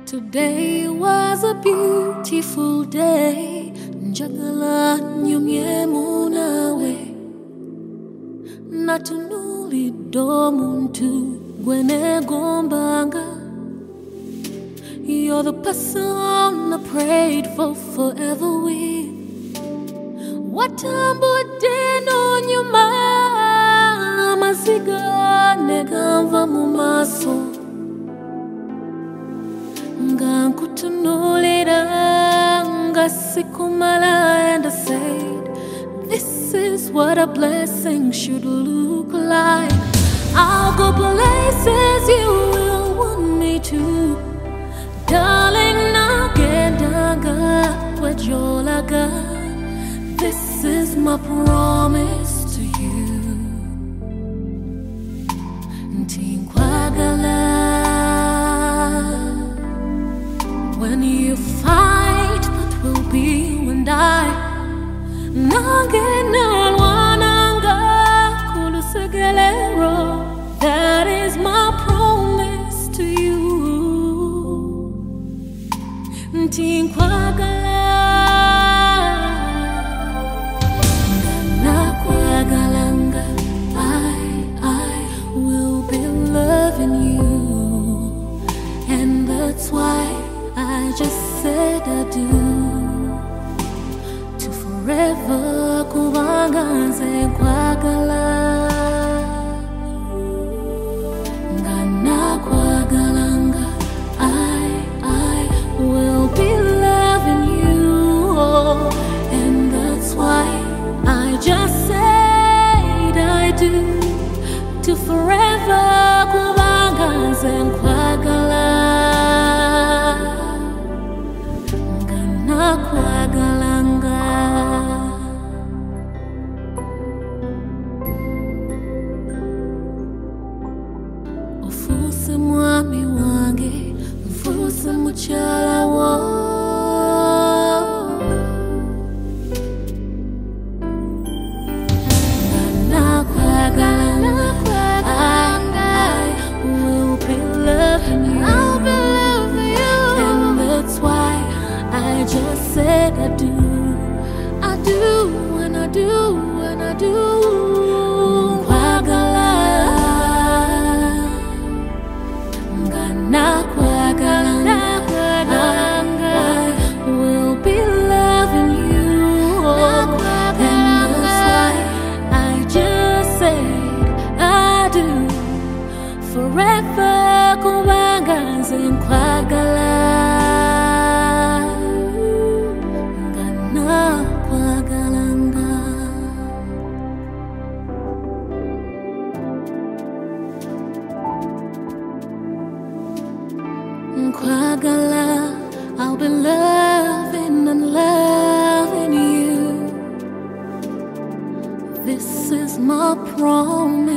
Today was a beautiful day. Njagala nyumye munawe natunuli domuntu gwene gombanga. You're the person I prayed for forever with. Watambo deno nyuma maziga negamva mu maso ngankutunulira ngasikumala, and I said, this is what a blessing should look like. I'll go places you will want me to, darling. Nagendaga wejolaga. This is my promise to you. Ntinkwagala. When you fight, that will be when I Nagenalwananga kulusegelero. That is my promise to you. Ntinkwagala. Nganakwagalanga. I will be loving you, and that's why I just said I do. To forever kubanga nze kwagala. Nganakwagalanga. I will be loving you, and that's why I just said I do. To forever kubanga nze kwagala. Nakwagalanga. Ofuse mwami wange, mfuse muchala wo. Nakwagalanga. I will be loving you. I'll be loving you, and that's why I just said I do. I do, and I do, and I do. Kwagala. Nganakwagala. I will be loving you, and that's why I just said I do. Forever kubanga nze nkwagala. Kwagala, I'll be loving and loving you. This is my promise.